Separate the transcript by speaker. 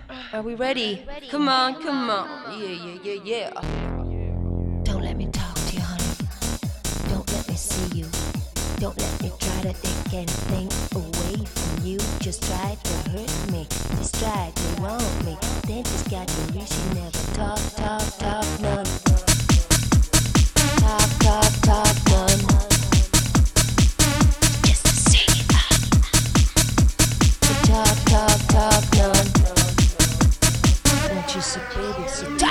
Speaker 1: Are we ready? Come on, come on. Yeah, yeah, yeah, yeah. Don't let me talk to you, honey. Don't let me see you. Don't let me try to take anything away from you. Just try to hurt me. Just try to want me. Then just got to reach you. Never talk, talk, talk, none. Talk, talk, talk, none. Just to say that. Talk, talk, talk, none. Won't you sit, baby, sit.